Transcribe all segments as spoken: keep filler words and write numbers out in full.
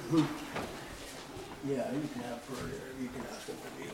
Yeah, you can have for, you can ask them for you.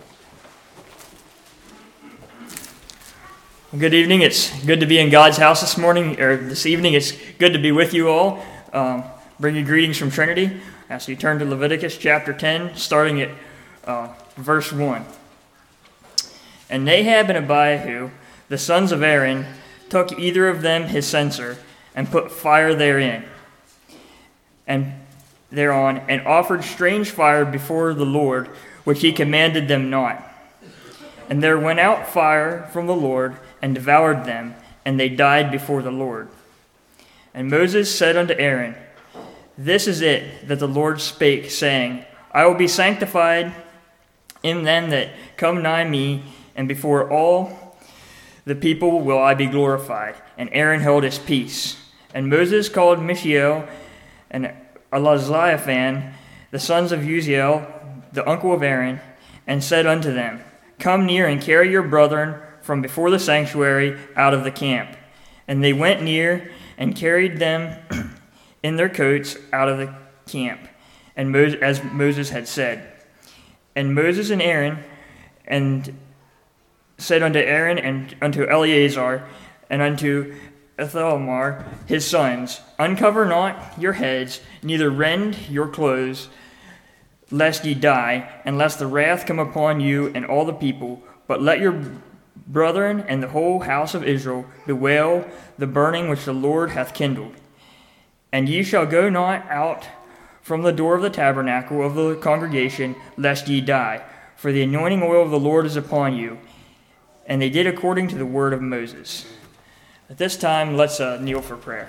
Well, good evening. It's good to be in God's house this morning, or this evening. It's good to be with you all. Um, bring you greetings from Trinity. As you turn to Leviticus chapter ten, starting at uh, verse one. And Nadab and Abihu, the sons of Aaron, took either of them his censer, and put fire therein, and thereon, and offered strange fire before the Lord, which he commanded them not. And there went out fire from the Lord, and devoured them, and they died before the Lord. And Moses said unto Aaron, This is it that the Lord spake, saying, I will be sanctified in them that come nigh me, and before all the people will I be glorified. And Aaron held his peace. And Moses called Mishael and Elazaphan, the sons of Uziel, the uncle of Aaron, and said unto them, Come near and carry your brethren from before the sanctuary out of the camp. And they went near and carried them in their coats out of the camp, and Moses, as Moses had said. And Moses and Aaron and said unto Aaron and unto Eleazar and unto Ithamar his sons, Uncover not your heads, neither rend your clothes, lest ye die, and lest the wrath come upon you and all the people, but let your brethren and the whole house of Israel bewail the burning which the Lord hath kindled. And ye shall go not out from the door of the tabernacle of the congregation, lest ye die, for the anointing oil of the Lord is upon you. And they did according to the word of Moses. At this time, let's uh, kneel for prayer.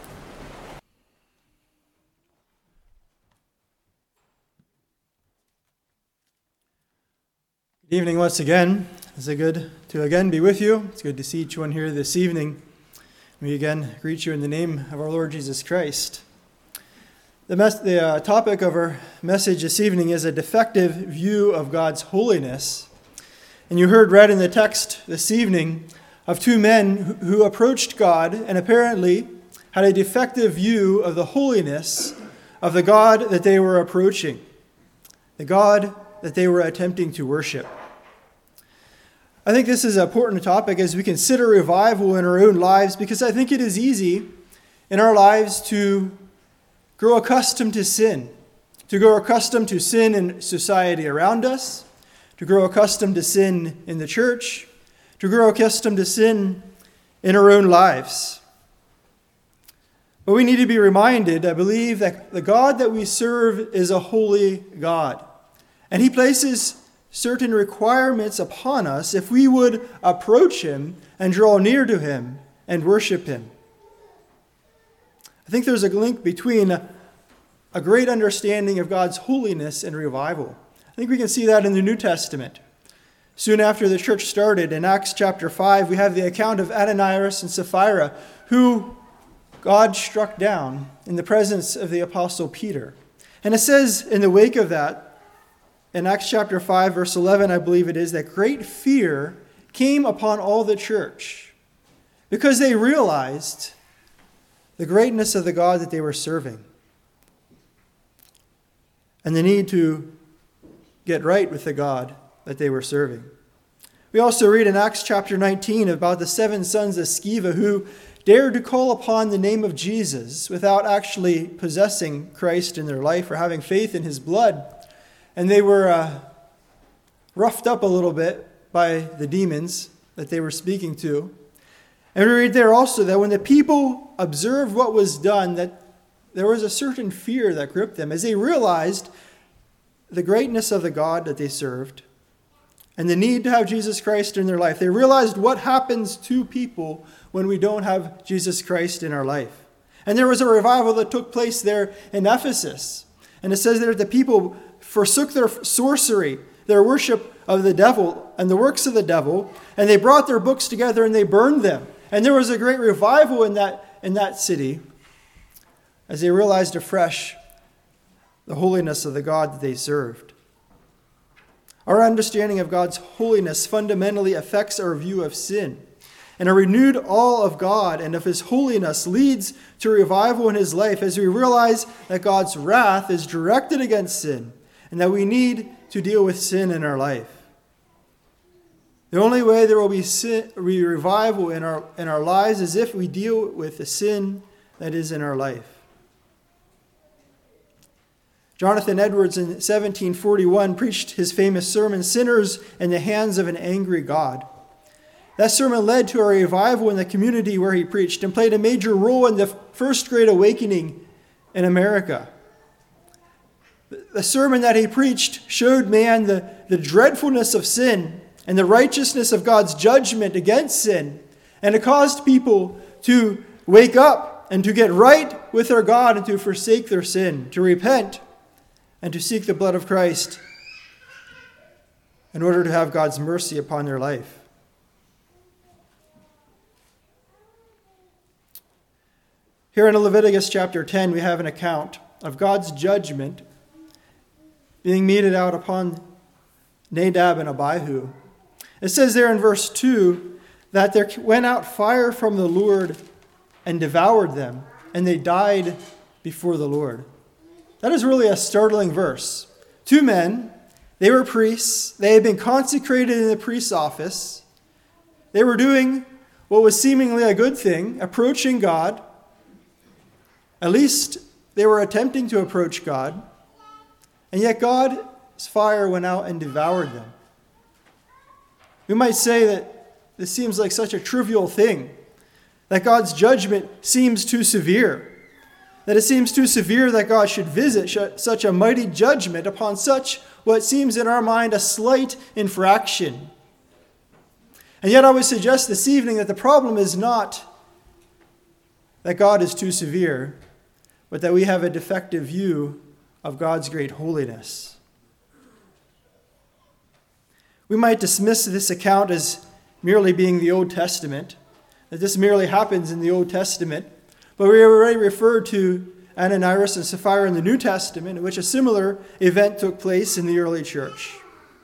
Good evening once again. It's good to again be with you. It's good to see each one here this evening. We again greet you in the name of our Lord Jesus Christ. The, mes- the uh, topic of our message this evening is a defective view of God's holiness. And you heard read in the text this evening of two men who, who approached God and apparently had a defective view of the holiness of the God that they were approaching, the God that they were attempting to worship. I think this is an important topic as we consider revival in our own lives, because I think it is easy in our lives to grow accustomed to sin, to grow accustomed to sin in society around us, to grow accustomed to sin in the church, to grow accustomed to sin in our own lives. But we need to be reminded, I believe, that the God that we serve is a holy God. And he places certain requirements upon us if we would approach him and draw near to him and worship him. I think there's a link between a, a great understanding of God's holiness and revival. I think we can see that in the New Testament. Soon after the church started, in Acts chapter five, we have the account of Ananias and Sapphira, who God struck down in the presence of the apostle Peter. And it says in the wake of that, in Acts chapter five, verse eleven, I believe it is, that great fear came upon all the church because they realized the greatness of the God that they were serving and the need to get right with the God that they were serving. We also read in Acts chapter nineteen about the seven sons of Sceva who dared to call upon the name of Jesus without actually possessing Christ in their life or having faith in his blood. And they were uh, roughed up a little bit by the demons that they were speaking to. And we read there also that when the people observed what was done, that there was a certain fear that gripped them as they realized the greatness of the God that they served and the need to have Jesus Christ in their life. They realized what happens to people when we don't have Jesus Christ in our life. And there was a revival that took place there in Ephesus. And it says there that the people forsook their sorcery, their worship of the devil and the works of the devil, and they brought their books together and they burned them. And there was a great revival in that, in that city as they realized afresh the holiness of the God that they served. Our understanding of God's holiness fundamentally affects our view of sin. and a renewed awe of God and of his holiness leads to revival in his life as we realize that God's wrath is directed against sin and that we need to deal with sin in our life. The only way there will be sin, revival in our, in our lives is if we deal with the sin that is in our life. Jonathan Edwards in seventeen forty-one preached his famous sermon, Sinners in the Hands of an Angry God. That sermon led to a revival in the community where he preached and played a major role in the First Great Awakening in America. The sermon that he preached showed man the, the dreadfulness of sin and the righteousness of God's judgment against sin. And it caused people to wake up and to get right with their God and to forsake their sin, to repent and to seek the blood of Christ in order to have God's mercy upon their life. Here in Leviticus chapter ten, we have an account of God's judgment being meted out upon Nadab and Abihu. It says there in verse two that there went out fire from the Lord and devoured them, and they died before the Lord. That is really a startling verse. Two men, they were priests. They had been consecrated in the priest's office. They were doing what was seemingly a good thing, approaching God. At least they were attempting to approach God. And yet God's fire went out and devoured them. We might say that this seems like such a trivial thing, that God's judgment seems too severe, that it seems too severe that God should visit such a mighty judgment upon such what seems in our mind a slight infraction. And yet I would suggest this evening that the problem is not that God is too severe, but that we have a defective view of God's great holiness. We might dismiss this account as merely being the Old Testament, that this merely happens in the Old Testament, but we already referred to Ananias and Sapphira in the New Testament, in which a similar event took place in the early church.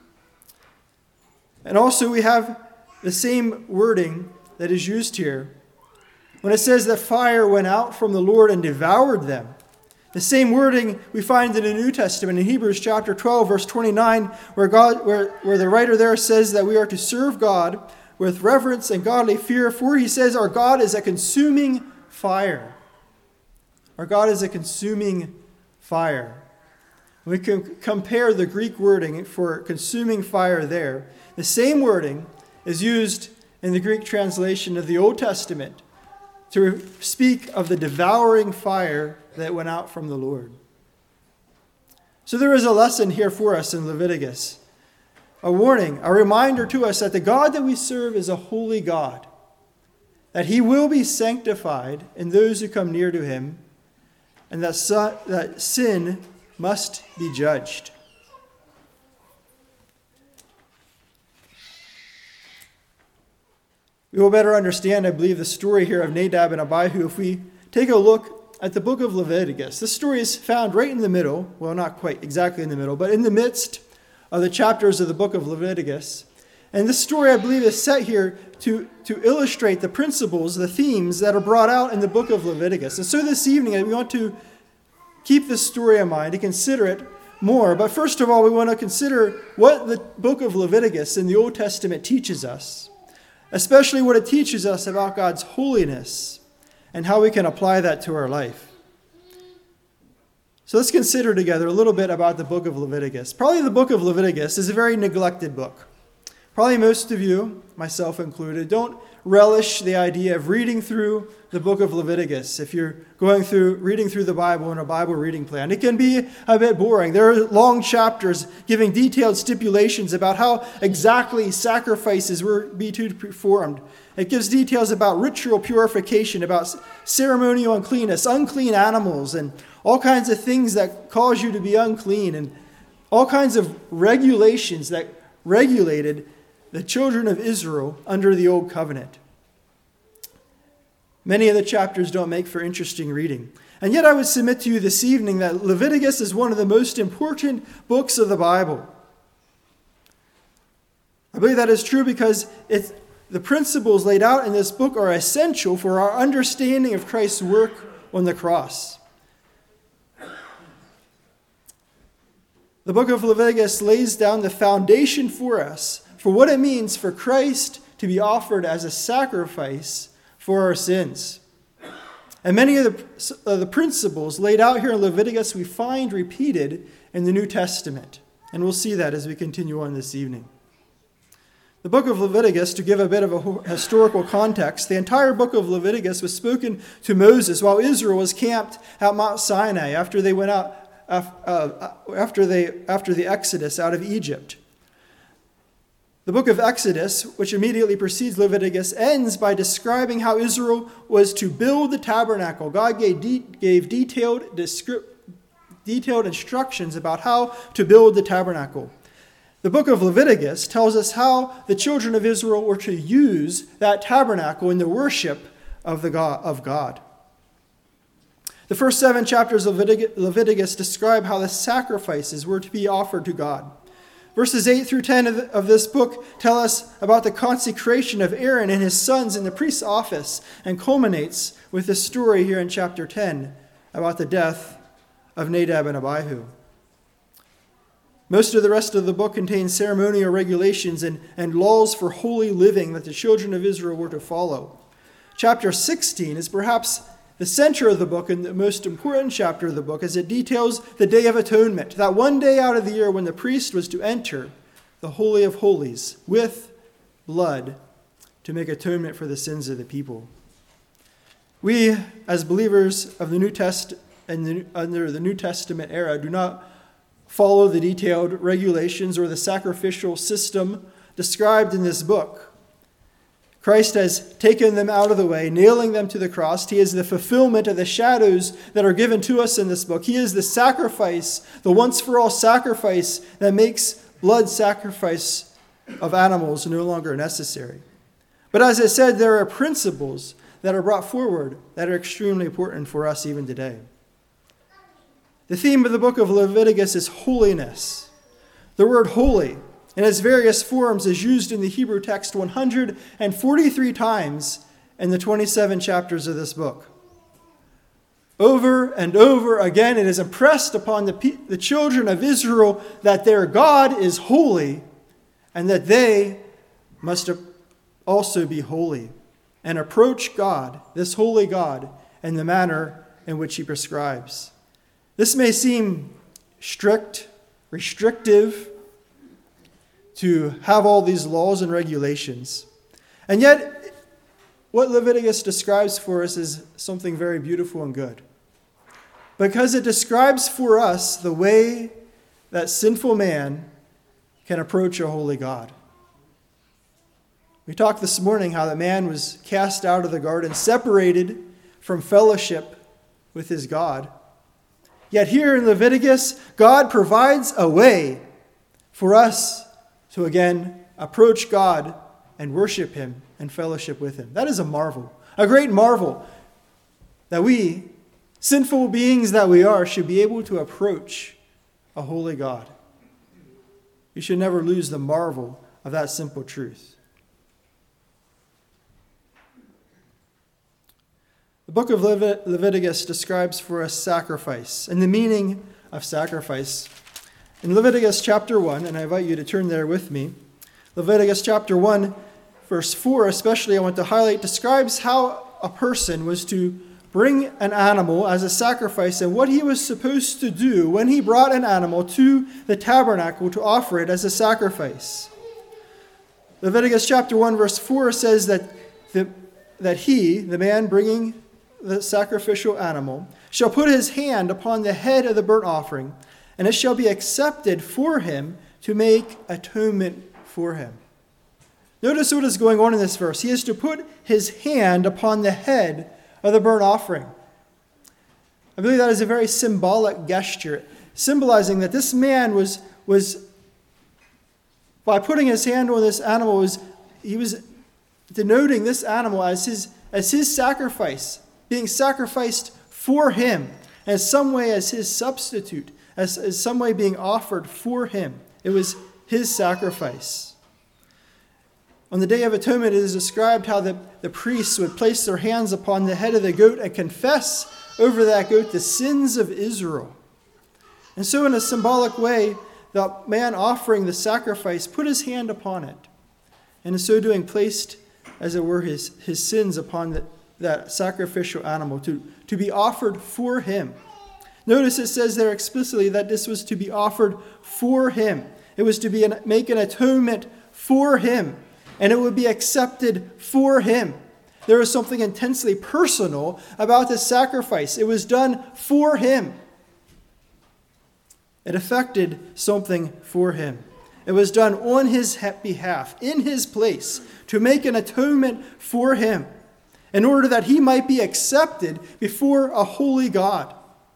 And also we have the same wording that is used here when it says that fire went out from the Lord and devoured them. The same wording we find in the New Testament in Hebrews chapter twelve, verse twenty-nine, where God, where, where the writer there says that we are to serve God with reverence and godly fear, for he says our God is a consuming fire. Our God is a consuming fire. We can compare the Greek wording for consuming fire there. The same wording is used in the Greek translation of the Old Testament to speak of the devouring fire that went out from the Lord. So there is a lesson here for us in Leviticus. A warning, a reminder to us that the God that we serve is a holy God, that he will be sanctified in those who come near to him, and that, su- that sin must be judged. We will better understand, I believe, the story here of Nadab and Abihu if we take a look at the book of Leviticus. This story is found right in the middle, well, not quite exactly in the middle, but in the midst of the chapters of the book of Leviticus. And this story, I believe, is set here to, to illustrate the principles, the themes that are brought out in the book of Leviticus. And so this evening, we want to keep this story in mind, to consider it more. But first of all, we want to consider what the book of Leviticus in the Old Testament teaches us, especially what it teaches us about God's holiness and how we can apply that to our life. So let's consider together a little bit about the book of Leviticus. Probably the book of Leviticus is a very neglected book. Probably most of you, myself included, don't relish the idea of reading through the book of Leviticus if you're going through reading through the Bible in a Bible reading plan. It can be a bit boring. There are long chapters giving detailed stipulations about how exactly sacrifices were to be performed. It gives details about ritual purification, about ceremonial uncleanness, unclean animals, and all kinds of things that cause you to be unclean, and all kinds of regulations that regulated the children of Israel under the Old Covenant. Many of the chapters don't make for interesting reading. And yet I would submit to you this evening that Leviticus is one of the most important books of the Bible. I believe that is true because it's, the principles laid out in this book are essential for our understanding of Christ's work on the cross. The book of Leviticus lays down the foundation for us for what it means for Christ to be offered as a sacrifice for our sins. And many of the, uh, the principles laid out here in Leviticus we find repeated in the New Testament. And we'll see that as we continue on this evening. The book of Leviticus, to give a bit of a historical context, the entire book of Leviticus was spoken to Moses while Israel was camped at Mount Sinai after they went out, uh, after they after the Exodus out of Egypt. The book of Exodus, which immediately precedes Leviticus, ends by describing how Israel was to build the tabernacle. God gave, de- gave detailed, descri- detailed instructions about how to build the tabernacle. The book of Leviticus tells us how the children of Israel were to use that tabernacle in the worship of, the God, of God. The first seven chapters of Leviticus describe how the sacrifices were to be offered to God. Verses eight through ten of, of this book tell us about the consecration of Aaron and his sons in the priest's office, and culminates with the story here in chapter ten about the death of Nadab and Abihu. Most of the rest of the book contains ceremonial regulations and, and laws for holy living that the children of Israel were to follow. Chapter sixteen is perhaps the center of the book and the most important chapter of the book, as it details the Day of Atonement, that one day out of the year when the priest was to enter the Holy of Holies with blood to make atonement for the sins of the people. We, as believers of the New Testament and the, under the New Testament era, do not follow the detailed regulations or the sacrificial system described in this book. Christ has taken them out of the way, nailing them to the cross. He is the fulfillment of the shadows that are given to us in this book. He is the sacrifice, the once-for-all sacrifice that makes blood sacrifice of animals no longer necessary. But as I said, there are principles that are brought forward that are extremely important for us even today. The theme of the book of Leviticus is holiness. The word holy, in its various forms, is used in the Hebrew text one hundred forty-three times in the twenty-seven chapters of this book. Over and over again, it is impressed upon the, pe- the children of Israel that their God is holy and that they must also be holy and approach God, this holy God, in the manner in which he prescribes. This may seem strict, restrictive, to have all these laws and regulations. And yet, what Leviticus describes for us is something very beautiful and good. Because it describes for us the way that sinful man can approach a holy God. We talked this morning how that man was cast out of the garden, separated from fellowship with his God. Yet here in Leviticus, God provides a way for us to again approach God and worship him and fellowship with him. That is a marvel, a great marvel, that we, sinful beings that we are, should be able to approach a holy God. We should never lose the marvel of that simple truth. The book of Levit- Leviticus describes for us sacrifice and the meaning of sacrifice. In Leviticus chapter one, and I invite you to turn there with me, Leviticus chapter one, verse four especially, I want to highlight, describes how a person was to bring an animal as a sacrifice and what he was supposed to do when he brought an animal to the tabernacle to offer it as a sacrifice. Leviticus chapter one, verse four says that, the, that he, the man bringing the sacrificial animal, shall put his hand upon the head of the burnt offering, and it shall be accepted for him to make atonement for him. Notice what is going on in this verse. He is to put his hand upon the head of the burnt offering. I believe that is a very symbolic gesture, symbolizing that this man was, was by putting his hand on this animal, was he was denoting this animal as his, as his sacrifice, being sacrificed for him, as some way as his substitute, as, as some way being offered for him. It was his sacrifice. On the Day of Atonement, it is described how the, the priests would place their hands upon the head of the goat and confess over that goat the sins of Israel. And so in a symbolic way, the man offering the sacrifice put his hand upon it, and in so doing placed, as it were, his, his sins upon the, that sacrificial animal to, to be offered for him. Notice it says there explicitly that this was to be offered for him. It was to be an, make an atonement for him, and it would be accepted for him. There was something intensely personal about this sacrifice. It was done for him. It affected something for him. It was done on his behalf, in his place, to make an atonement for him, in order that he might be accepted before a holy God.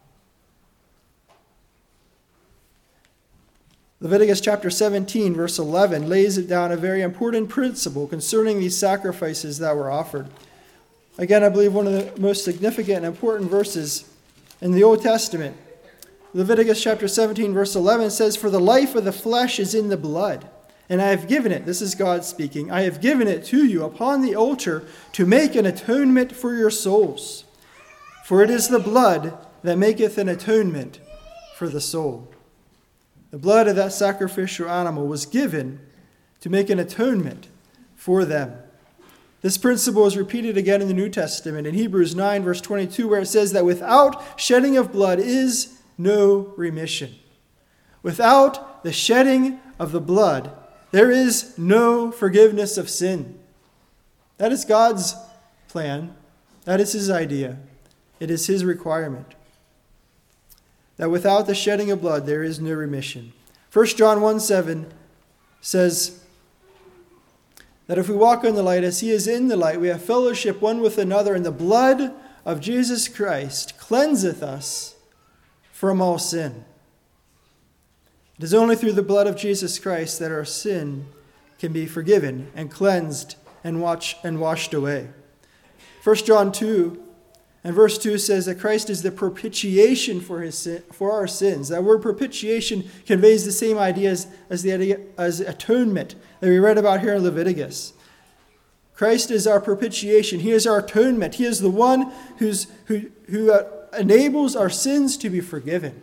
Leviticus chapter seventeen, verse eleven, lays it down a very important principle concerning these sacrifices that were offered. Again, I believe one of the most significant and important verses in the Old Testament. Leviticus chapter seventeen, verse eleven says, "For the life of the flesh is in the blood, and I have given it," this is God speaking, "I have given it to you upon the altar to make an atonement for your souls. For it is the blood that maketh an atonement for the soul." The blood of that sacrificial animal was given to make an atonement for them. This principle is repeated again in the New Testament in Hebrews nine, verse twenty-two, where it says that without shedding of blood is no remission. Without the shedding of the blood, there is no forgiveness of sin. That is God's plan. That is his idea. It is his requirement. That without the shedding of blood, there is no remission. First John one seven says that if we walk in the light as he is in the light, we have fellowship one with another, and the blood of Jesus Christ cleanseth us from all sin. It is only through the blood of Jesus Christ that our sin can be forgiven and cleansed and watch, and washed away. First John two and verse two says that Christ is the propitiation for his sin, for our sins. That word propitiation conveys the same idea as, as, the idea, as atonement that we read about here in Leviticus. Christ is our propitiation. He is our atonement. He is the one who's, who, who uh, enables our sins to be forgiven.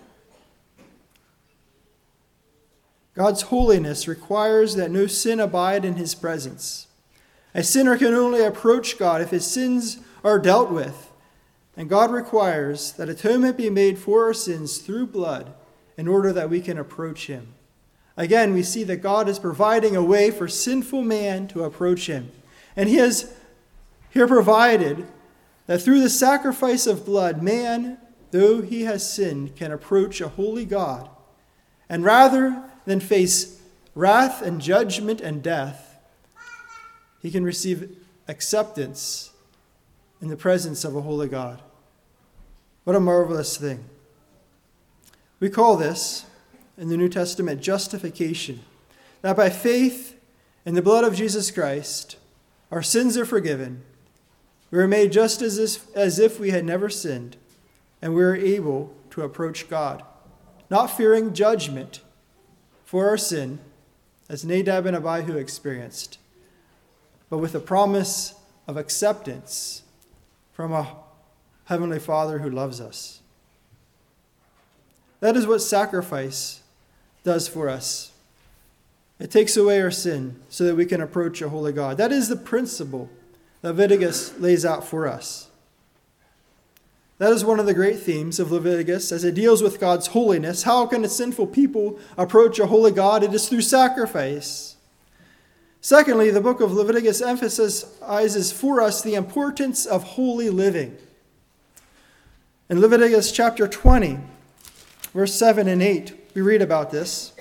God's holiness requires that no sin abide in his presence. A sinner can only approach God if his sins are dealt with. And God requires that atonement be made for our sins through blood in order that we can approach him. Again, we see that God is providing a way for sinful man to approach him. And he has here provided that through the sacrifice of blood, man, though he has sinned, can approach a holy God. And rather than face wrath and judgment and death, he can receive acceptance in the presence of a holy God. What a marvelous thing. We call this, in the New Testament, justification. That by faith in the blood of Jesus Christ, our sins are forgiven. We are made just as if, as if we had never sinned, and we are able to approach God, not fearing judgment for our sin, as Nadab and Abihu experienced, but with a promise of acceptance from a Heavenly Father who loves us. That is what sacrifice does for us. It takes away our sin so that we can approach a holy God. That is the principle that Leviticus lays out for us. That is one of the great themes of Leviticus as it deals with God's holiness. How can a sinful people approach a holy God? It is through sacrifice. Secondly, the book of Leviticus emphasizes for us the importance of holy living. In Leviticus chapter twenty, verse seven and eight, we read about this.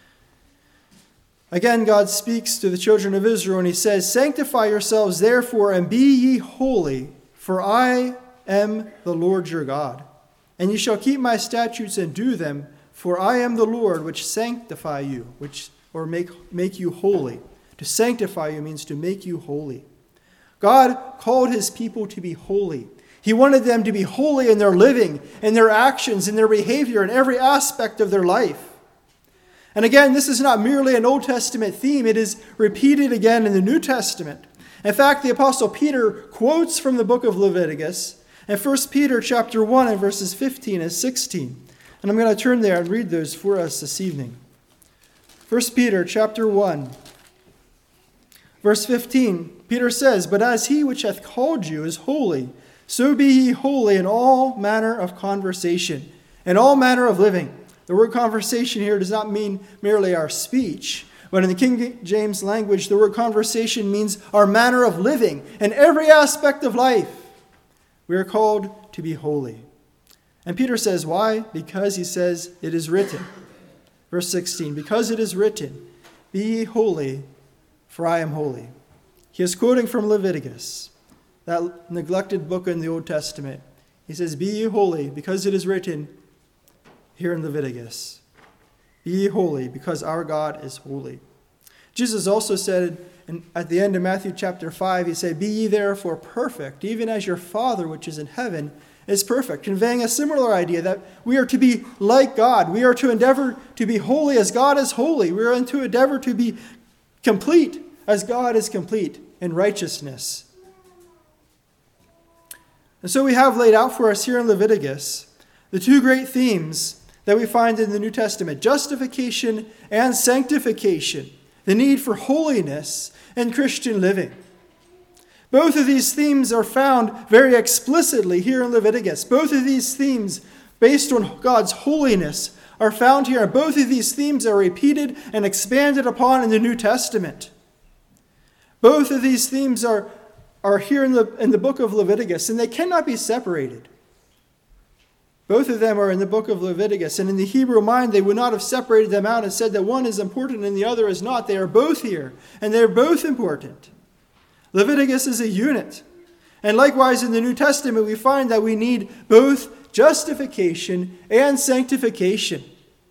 Again, God speaks to the children of Israel, and he says, "Sanctify yourselves therefore, and be ye holy, for I am the Lord your God. And ye shall keep my statutes and do them, for I am the Lord which sanctify you," which or make, make you holy. To sanctify you means to make you holy. God called his people to be holy. He wanted them to be holy in their living, in their actions, in their behavior, in every aspect of their life. And again, this is not merely an Old Testament theme. It is repeated again in the New Testament. In fact, the Apostle Peter quotes from the book of Leviticus in First Peter chapter one and verses fifteen and sixteen. And I'm going to turn there and read those for us this evening. First Peter chapter one, verse fifteen, Peter says, "But as he which hath called you is holy, so be ye holy in all manner of conversation, in all manner of living." The word conversation here does not mean merely our speech, but in the King James language, the word conversation means our manner of living in every aspect of life. We are called to be holy. And Peter says, why? Because he says it is written. Verse sixteen, "Because it is written, be ye holy, for I am holy." He is quoting from Leviticus, that neglected book in the Old Testament. He says, "Be ye holy, because it is written," here in Leviticus. "Be ye holy, because our God is holy." Jesus also said in, at the end of Matthew chapter five, he said, "Be ye therefore perfect, even as your Father which is in heaven is perfect," conveying a similar idea that we are to be like God. We are to endeavor to be holy as God is holy. We are to endeavor to be complete as God is complete in righteousness. And so we have laid out for us here in Leviticus the two great themes that we find in the New Testament: justification and sanctification, the need for holiness in Christian living. Both of these themes are found very explicitly here in Leviticus. Both of these themes, based on God's holiness, are found here. Both of these themes are repeated and expanded upon in the New Testament. Both of these themes are, are here in the, in the book of Leviticus, and they cannot be separated. Both of them are in the book of Leviticus, and in the Hebrew mind, they would not have separated them out and said that one is important and the other is not. They are both here, and they are both important. Leviticus is a unit. And likewise, in the New Testament, we find that we need both justification and sanctification.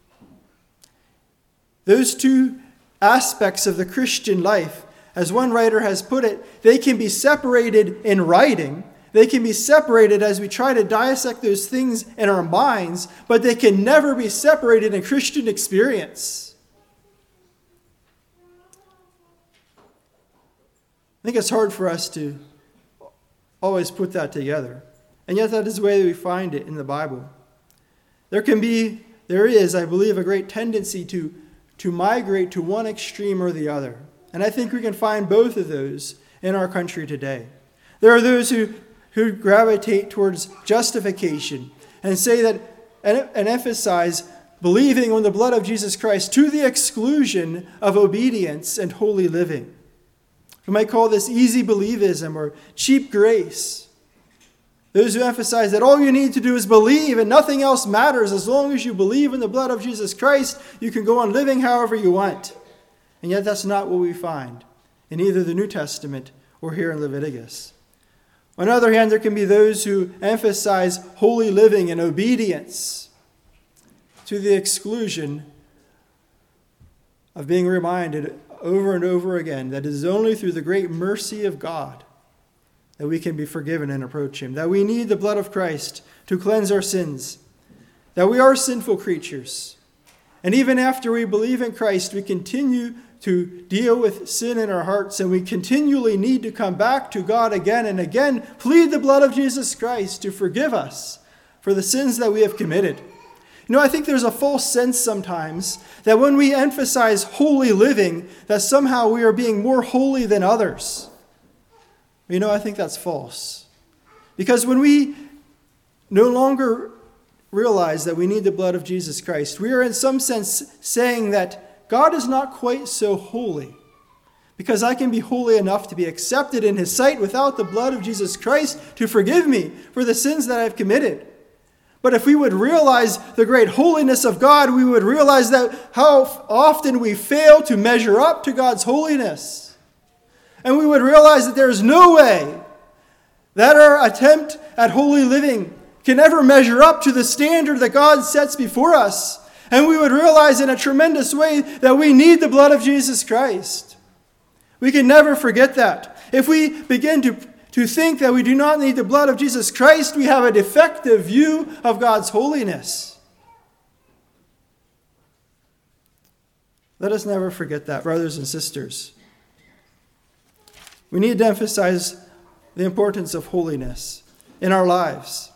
Those two aspects of the Christian life, as one writer has put it, they can be separated in writing. They can be separated as we try to dissect those things in our minds, but they can never be separated in Christian experience. I think it's hard for us to always put that together. And yet that is the way that we find it in the Bible. There can be, there is, I believe, a great tendency to, to migrate to one extreme or the other. And I think we can find both of those in our country today. There are those who, who gravitate towards justification and say that, and, and emphasize believing on the blood of Jesus Christ to the exclusion of obedience and holy living. We might call this easy believism or cheap grace. Those who emphasize that all you need to do is believe and nothing else matters. As long as you believe in the blood of Jesus Christ, you can go on living however you want. And yet that's not what we find in either the New Testament or here in Leviticus. On the other hand, there can be those who emphasize holy living and obedience to the exclusion of being reminded over and over again that it is only through the great mercy of God that we can be forgiven and approach Him, that we need the blood of Christ to cleanse our sins, that we are sinful creatures. And even after we believe in Christ, we continue to deal with sin in our hearts, and we continually need to come back to God again and again, plead the blood of Jesus Christ to forgive us for the sins that we have committed. You know, I think there's a false sense sometimes that when we emphasize holy living, that somehow we are being more holy than others. You know, I think that's false. Because when we no longer realize that we need the blood of Jesus Christ, we are in some sense saying that God is not quite so holy. Because I can be holy enough to be accepted in His sight without the blood of Jesus Christ to forgive me for the sins that I've committed. But if we would realize the great holiness of God, we would realize that how often we fail to measure up to God's holiness. And we would realize that there is no way that our attempt at holy living can ever measure up to the standard that God sets before us. And we would realize in a tremendous way that we need the blood of Jesus Christ. We can never forget that. If we begin to To think that we do not need the blood of Jesus Christ, we have a defective view of God's holiness. Let us never forget that, brothers and sisters. We need to emphasize the importance of holiness in our lives.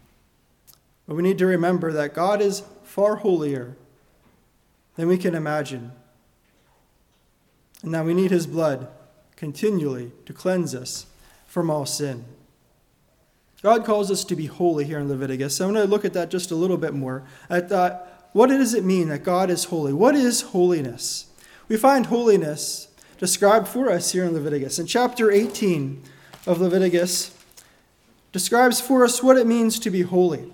But we need to remember that God is far holier than we can imagine. And that we need his blood continually to cleanse us from all sin. God calls us to be holy here in Leviticus. So I'm going to look at that just a little bit more. At uh, what does it mean that God is holy? What is holiness? We find holiness described for us here in Leviticus. In chapter eighteen of Leviticus, describes for us what it means to be holy.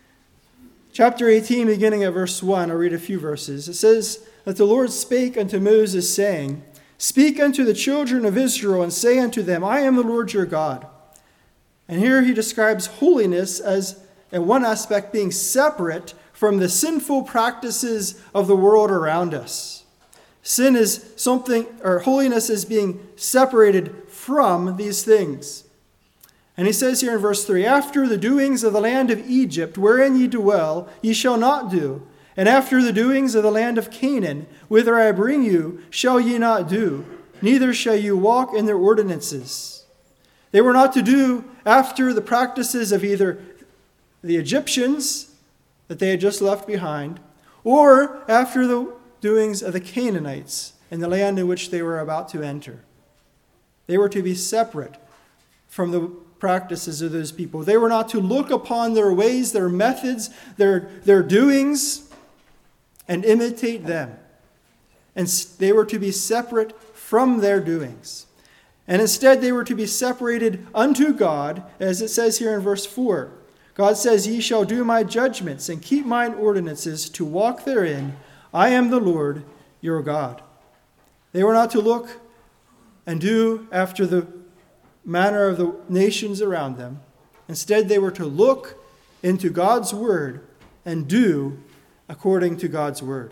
Chapter eighteen, beginning at verse one, I'll read a few verses. It says that the Lord spake unto Moses, saying, Speak unto the children of Israel, and say unto them, I am the Lord your God. And here he describes holiness as, in one aspect, being separate from the sinful practices of the world around us. Sin is something, or holiness is being separated from these things. And he says here in verse three, After the doings of the land of Egypt, wherein ye dwell, ye shall not do. And after the doings of the land of Canaan, whither I bring you, shall ye not do, neither shall you walk in their ordinances. They were not to do after the practices of either the Egyptians that they had just left behind, or after the doings of the Canaanites in the land in which they were about to enter. They were to be separate from the practices of those people. They were not to look upon their ways, their methods, their, their doings, and imitate them. And they were to be separate from their doings. And instead they were to be separated unto God, as it says here in verse four. God says, Ye shall do my judgments and keep mine ordinances to walk therein. I am the Lord your God. They were not to look and do after the manner of the nations around them. Instead, they were to look into God's word and do according to God's word.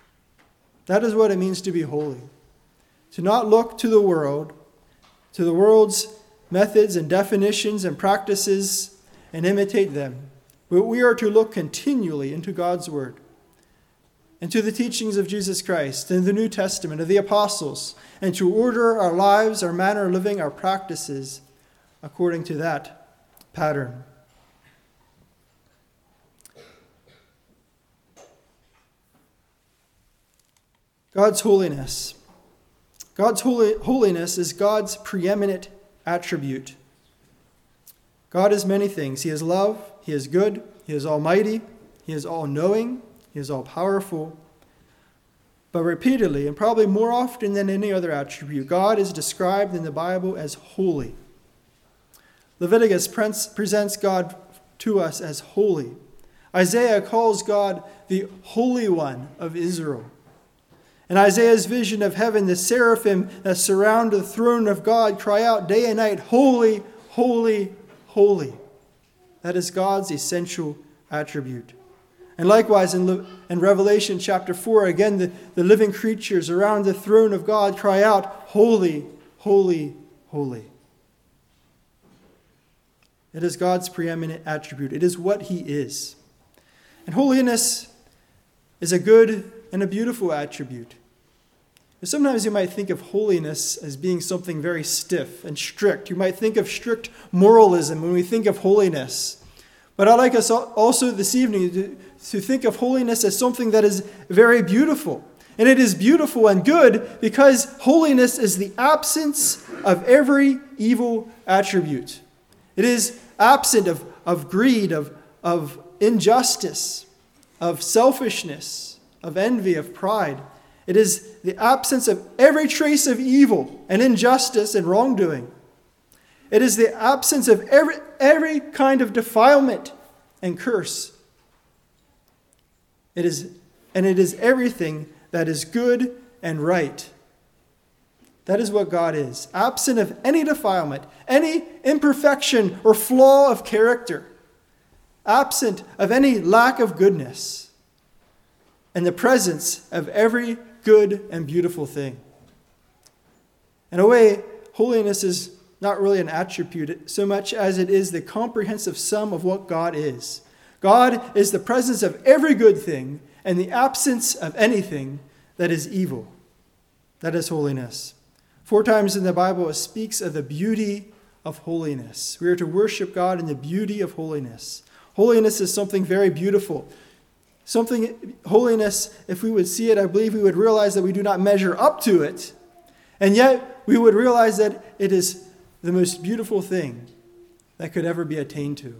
That is what it means to be holy. To not look to the world, to the world's methods and definitions and practices and imitate them. But we are to look continually into God's word and to the teachings of Jesus Christ and the New Testament of the apostles, and to order our lives, our manner of living, our practices according to that pattern. God's holiness. God's holy, holiness is God's preeminent attribute. God is many things. He is love, he is good, he is almighty, he is all-knowing, he is all-powerful. But repeatedly, and probably more often than any other attribute, God is described in the Bible as holy. Leviticus presents God to us as holy. Isaiah calls God the Holy One of Israel. In Isaiah's vision of heaven, the seraphim that surround the throne of God cry out day and night, Holy, holy, holy. That is God's essential attribute. And likewise in, Le- in Revelation chapter four, again, the, the living creatures around the throne of God cry out, Holy, holy, holy. It is God's preeminent attribute. It is what he is. And holiness is a good and a beautiful attribute. Sometimes you might think of holiness as being something very stiff and strict. You might think of strict moralism when we think of holiness. But I'd like us also this evening to, to think of holiness as something that is very beautiful. And it is beautiful and good because holiness is the absence of every evil attribute. It is absent of, of greed, of, of injustice, of selfishness, of envy, of pride. It is the absence of every trace of evil and injustice and wrongdoing. It is the absence of every, every kind of defilement and curse. It is, and it is everything that is good and right. That is what God is. Absent of any defilement, any imperfection or flaw of character. Absent of any lack of goodness. And the presence of every good and beautiful thing. In a way, holiness is not really an attribute so much as it is the comprehensive sum of what God is. God is the presence of every good thing and the absence of anything that is evil. That is holiness. Four times in the Bible, it speaks of the beauty of holiness. We are to worship God in the beauty of holiness. Holiness is something very beautiful. Something, holiness, if we would see it, I believe we would realize that we do not measure up to it. And yet, we would realize that it is the most beautiful thing that could ever be attained to.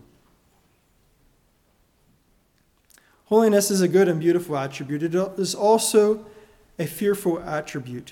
Holiness is a good and beautiful attribute. It is also a fearful attribute.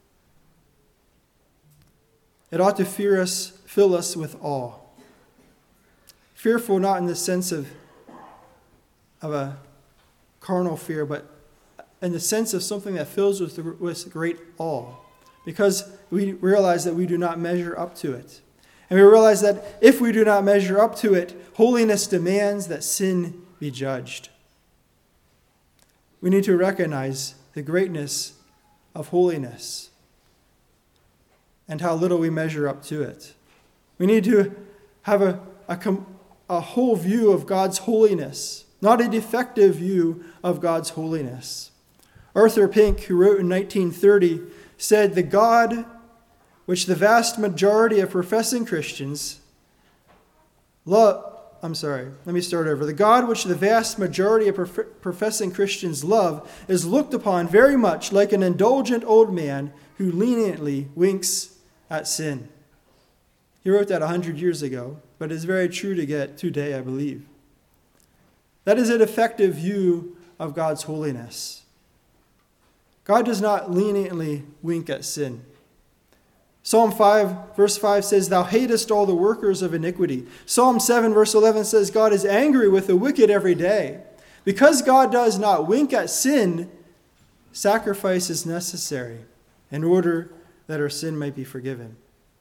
It ought to fear us, fill us with awe. Fearful not in the sense of, of a carnal fear, but in the sense of something that fills us with, with great awe. Because we realize that we do not measure up to it. And we realize that if we do not measure up to it, holiness demands that sin be judged. We need to recognize the greatness of holiness and how little we measure up to it. We need to have a, a, a whole view of God's holiness, not a defective view of God's holiness. Arthur Pink, who wrote in nineteen thirty, said, "The God which the vast majority of professing Christians love, I'm sorry, let me start over. The God which the vast majority of prof- professing Christians love is looked upon very much like an indulgent old man who leniently winks at sin." He wrote that a hundred years ago, but it's very true to get today, I believe. That is a defective view of God's holiness. God does not leniently wink at sin. Psalm five, verse five says, "Thou hatest all the workers of iniquity." Psalm seven, verse eleven says, "God is angry with the wicked every day." Because God does not wink at sin, sacrifice is necessary in order that our sin might be forgiven.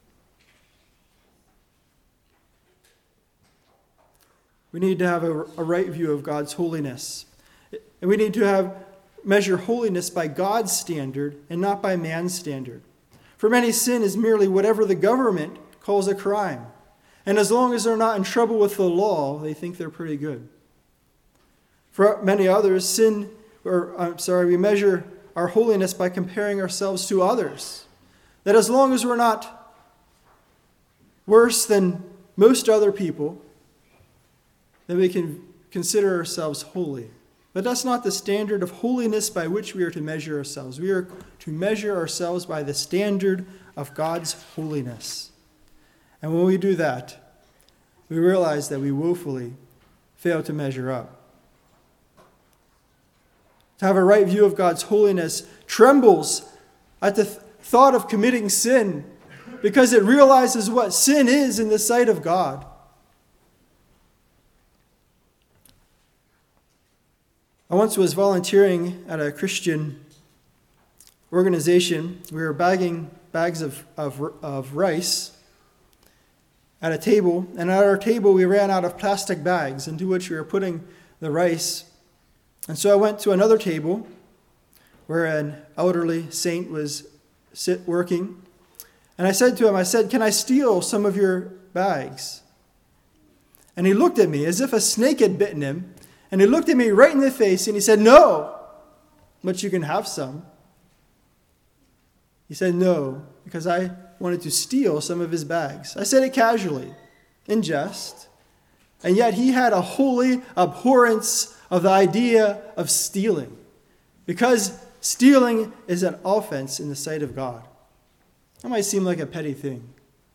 We need to have a, a right view of God's holiness. And we need to have measure holiness by God's standard and not by man's standard. For many, sin is merely whatever the government calls a crime. And as long as they're not in trouble with the law, they think they're pretty good. For many others, sin, or I'm sorry, we measure our holiness by comparing ourselves to others. That as long as we're not worse than most other people, then we can consider ourselves holy. But that's not the standard of holiness by which we are to measure ourselves. We are to measure ourselves by the standard of God's holiness. And when we do that, we realize that we woefully fail to measure up. To have a right view of God's holiness trembles at the th- thought of committing sin because it realizes what sin is in the sight of God. I once was volunteering at a Christian organization. We were bagging bags of, of, of rice at a table, and at our table we ran out of plastic bags into which we were putting the rice. And so I went to another table where an elderly saint was sit working, and I said to him, I said, "Can I steal some of your bags?" And he looked at me as if a snake had bitten him. And he looked at me right in the face and he said, "No, but you can have some." He said no, because I wanted to steal some of his bags. I said it casually, in jest. And yet he had a holy abhorrence of the idea of stealing, because stealing is an offense in the sight of God. That might seem like a petty thing.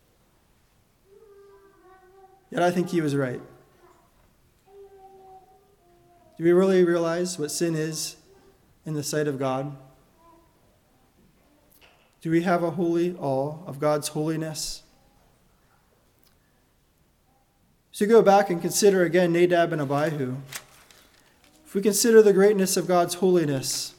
Yet I think he was right. Do we really realize what sin is in the sight of God? Do we have a holy awe of God's holiness? So go back and consider again Nadab and Abihu. If we consider the greatness of God's holiness,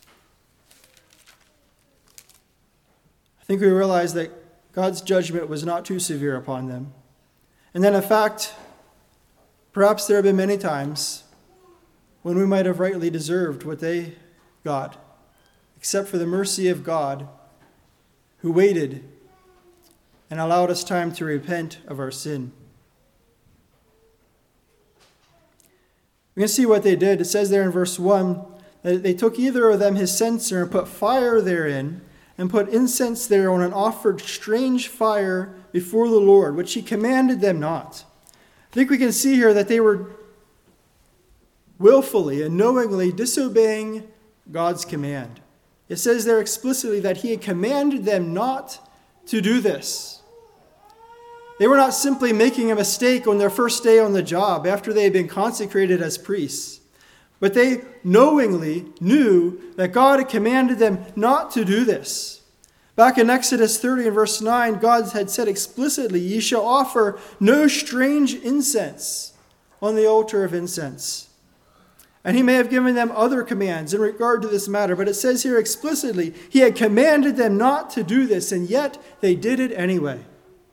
I think we realize that God's judgment was not too severe upon them. And then in fact, perhaps there have been many times when we might have rightly deserved what they got, except for the mercy of God, who waited and allowed us time to repent of our sin. We can see what they did. It says there in verse one that they took either of them his censer and put fire therein, and put incense thereon and offered strange fire before the Lord, which he commanded them not. I think we can see here that they were willfully and knowingly disobeying God's command. It says there explicitly that he had commanded them not to do this. They were not simply making a mistake on their first day on the job after they had been consecrated as priests, but they knowingly knew that God had commanded them not to do this. Back in Exodus thirty and verse nine, God had said explicitly, "Ye shall offer no strange incense on the altar of incense." And he may have given them other commands in regard to this matter, but it says here explicitly, he had commanded them not to do this, and yet they did it anyway.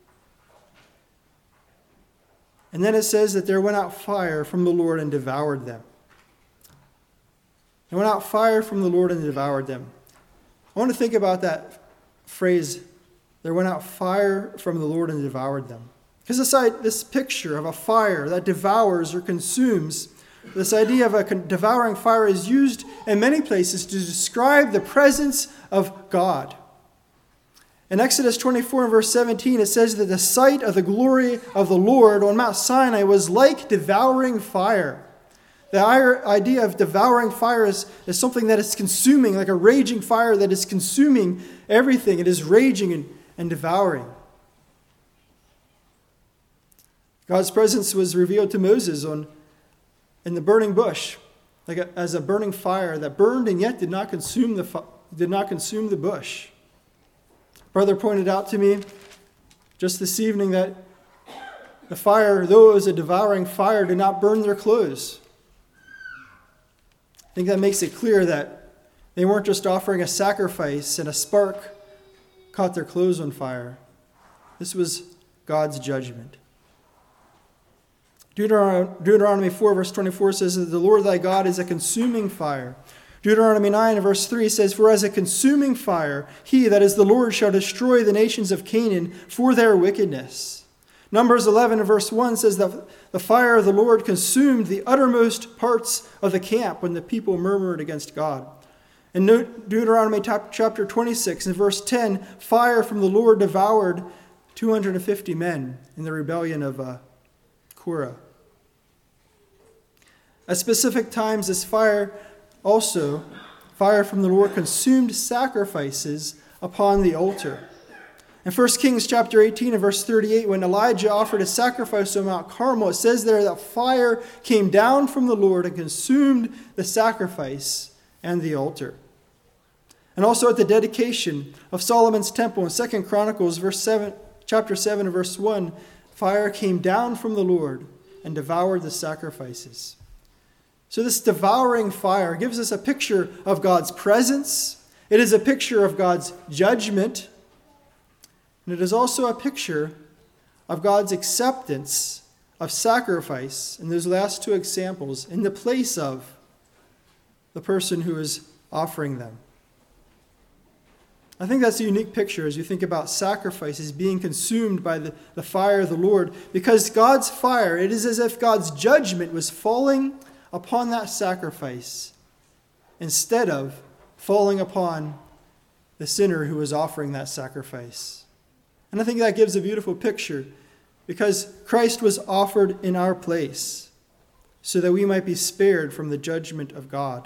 And then it says that there went out fire from the Lord and devoured them. There went out fire from the Lord and devoured them. I want to think about that phrase, there went out fire from the Lord and devoured them. Because this, this picture of a fire that devours or consumes, this idea of a devouring fire is used in many places to describe the presence of God. In Exodus twenty-four and verse seventeen, it says that the sight of the glory of the Lord on Mount Sinai was like devouring fire. The idea of devouring fire is, is something that is consuming, like a raging fire that is consuming everything. It is raging and, and devouring. God's presence was revealed to Moses on in the burning bush, like a, as a burning fire that burned and yet did not consume the did not consume the bush. Brother pointed out to me just this evening that the fire, though it was a devouring fire, did not burn their clothes. I think that makes it clear that they weren't just offering a sacrifice and a spark caught their clothes on fire. This was God's judgment. Deuteronomy four verse twenty-four says that the Lord thy God is a consuming fire. Deuteronomy nine verse three says, "For as a consuming fire, he, that is the Lord, shall destroy the nations of Canaan for their wickedness." Numbers eleven verse one says that the fire of the Lord consumed the uttermost parts of the camp when the people murmured against God. In Deuteronomy chapter twenty-six and verse ten, fire from the Lord devoured two hundred fifty men in the rebellion of uh, Korah. At specific times, this fire also, fire from the Lord consumed sacrifices upon the altar. In First Kings chapter eighteen and verse thirty-eight, when Elijah offered a sacrifice on Mount Carmel, it says there that fire came down from the Lord and consumed the sacrifice and the altar. And also at the dedication of Solomon's temple in Second Chronicles verse seven, chapter seven and verse one, fire came down from the Lord and devoured the sacrifices. So this devouring fire gives us a picture of God's presence. It is a picture of God's judgment. And it is also a picture of God's acceptance of sacrifice in those last two examples in the place of the person who is offering them. I think that's a unique picture as you think about sacrifices being consumed by the, the fire of the Lord. Because God's fire, it is as if God's judgment was falling upon that sacrifice instead of falling upon the sinner who was offering that sacrifice. And I think that gives a beautiful picture because Christ was offered in our place so that we might be spared from the judgment of God.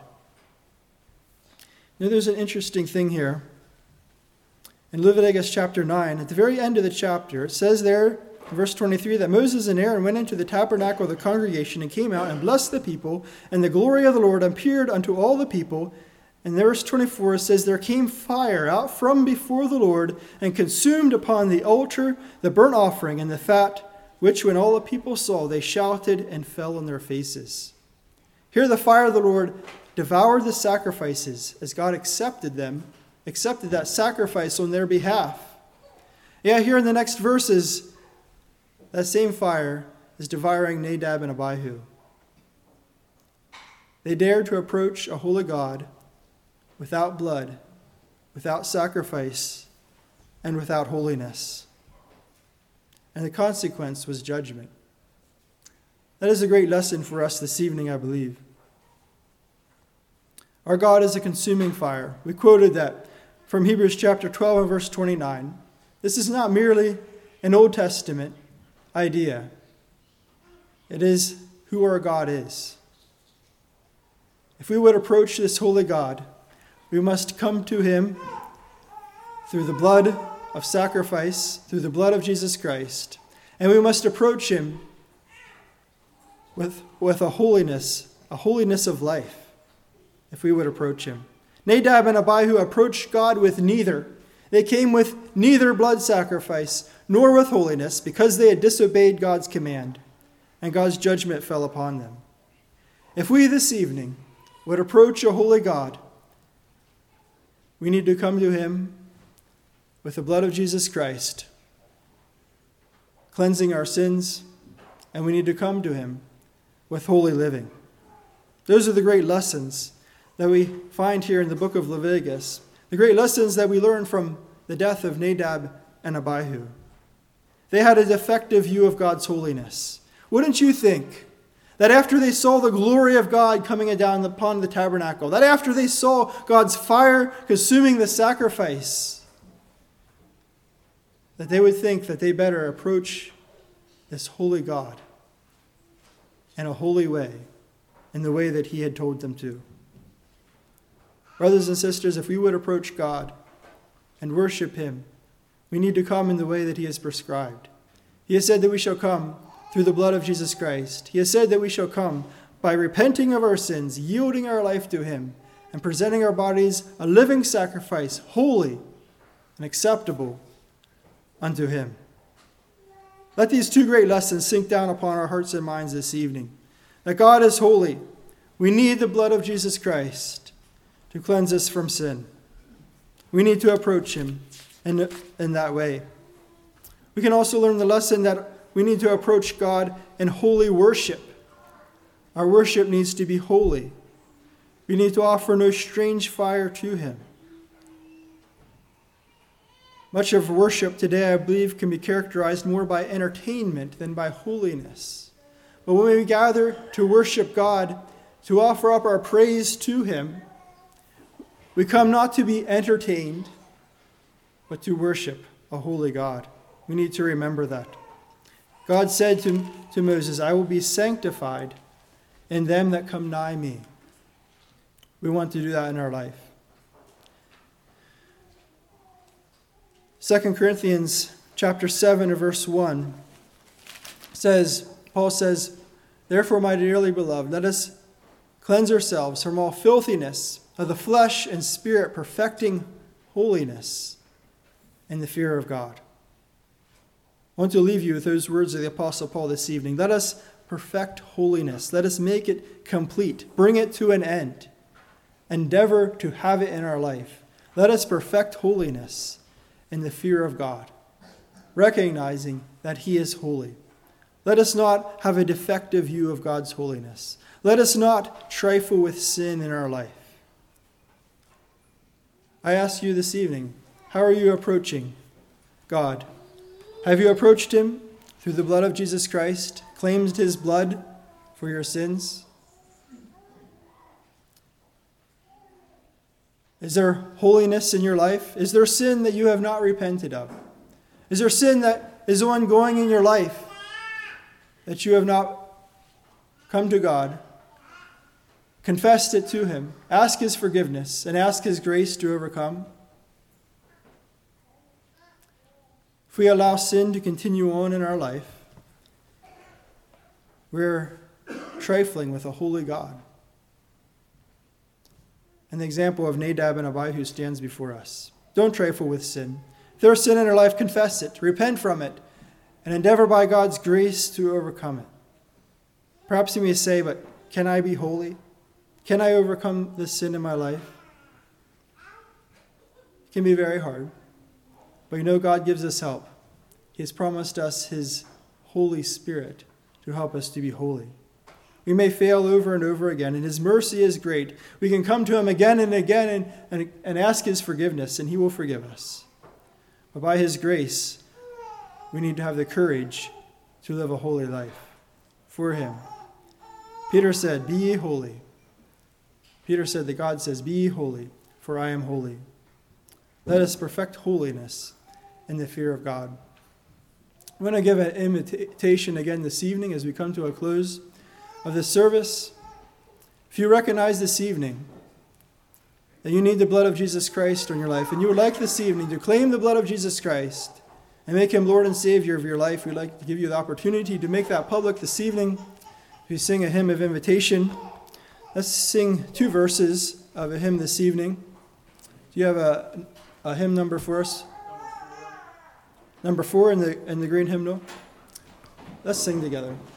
Now there's an interesting thing here. In Leviticus chapter nine, at the very end of the chapter, it says there, in verse twenty-three, that Moses and Aaron went into the tabernacle of the congregation and came out and blessed the people, and the glory of the Lord appeared unto all the people. And verse twenty-four, it says, "There came fire out from before the Lord, and consumed upon the altar the burnt offering and the fat, which when all the people saw, they shouted and fell on their faces." Here the fire of the Lord devoured the sacrifices as God accepted them, accepted that sacrifice on their behalf. Yeah, here in the next verses, that same fire is devouring Nadab and Abihu. They dared to approach a holy God without blood, without sacrifice, and without holiness. And the consequence was judgment. That is a great lesson for us this evening, I believe. Our God is a consuming fire. We quoted that from Hebrews chapter twelve and verse twenty-nine. This is not merely an Old Testament idea. It is who our God is. If we would approach this holy God, we must come to him through the blood of sacrifice, through the blood of Jesus Christ, and we must approach him with, with a holiness, a holiness of life, if we would approach him. Nadab and Abihu approached God with neither. They came with neither blood sacrifice nor with holiness because they had disobeyed God's command, and God's judgment fell upon them. If we this evening would approach a holy God, we need to come to him with the blood of Jesus Christ, cleansing our sins, and we need to come to him with holy living. Those are the great lessons that we find here in the book of Leviticus, the great lessons that we learn from the death of Nadab and Abihu. They had a defective view of God's holiness. Wouldn't you think that after they saw the glory of God coming down upon the tabernacle, that after they saw God's fire consuming the sacrifice, that they would think that they better approach this holy God in a holy way, in the way that he had told them to? Brothers and sisters, if we would approach God and worship him, we need to come in the way that he has prescribed. He has said that we shall come through the blood of Jesus Christ. He has said that we shall come by repenting of our sins, yielding our life to him, and presenting our bodies a living sacrifice, holy and acceptable unto him. Let these two great lessons sink down upon our hearts and minds this evening. That God is holy. We need the blood of Jesus Christ to cleanse us from sin. We need to approach him in, in that way. We can also learn the lesson that we need to approach God in holy worship. Our worship needs to be holy. We need to offer no strange fire to him. Much of worship today, I believe, can be characterized more by entertainment than by holiness. But when we gather to worship God, to offer up our praise to him, we come not to be entertained, but to worship a holy God. We need to remember that. God said to, to Moses, I will be sanctified in them that come nigh me. We want to do that in our life. Second Corinthians chapter seven, verse one says, Paul says, therefore, my dearly beloved, let us cleanse ourselves from all filthiness of the flesh and spirit, perfecting holiness in the fear of God. I want to leave you with those words of the Apostle Paul this evening. Let us perfect holiness. Let us make it complete. Bring it to an end. Endeavor to have it in our life. Let us perfect holiness in the fear of God, recognizing that he is holy. Let us not have a defective view of God's holiness. Let us not trifle with sin in our life. I ask you this evening, how are you approaching God? Have you approached him through the blood of Jesus Christ, claimed his blood for your sins? Is there holiness in your life? Is there sin that you have not repented of? Is there sin that is ongoing in your life that you have not come to God, confessed it to him, ask his forgiveness, and ask his grace to overcome? If we allow sin to continue on in our life, we're trifling with a holy God. And the example of Nadab and Abihu stands before us. Don't trifle with sin. If there's sin in our life, confess it, repent from it, and endeavor by God's grace to overcome it. Perhaps you may say, but can I be holy? Can I overcome this sin in my life? It can be very hard. But you know God gives us help. He has promised us his Holy Spirit to help us to be holy. We may fail over and over again, and his mercy is great. We can come to him again and again and, and, and ask his forgiveness, and he will forgive us. But by his grace, we need to have the courage to live a holy life for him. Peter said, be ye holy. Peter said that God says, be ye holy, for I am holy. Let us perfect holiness in the fear of God. I'm going to give an invitation again this evening as we come to a close of this service. If you recognize this evening that you need the blood of Jesus Christ in your life, and you would like this evening to claim the blood of Jesus Christ and make him Lord and Savior of your life, we'd like to give you the opportunity to make that public this evening. If you sing a hymn of invitation, let's sing two verses of a hymn this evening. Do you have a, a hymn number for us? Number four in the in the green hymnal. Let's sing together.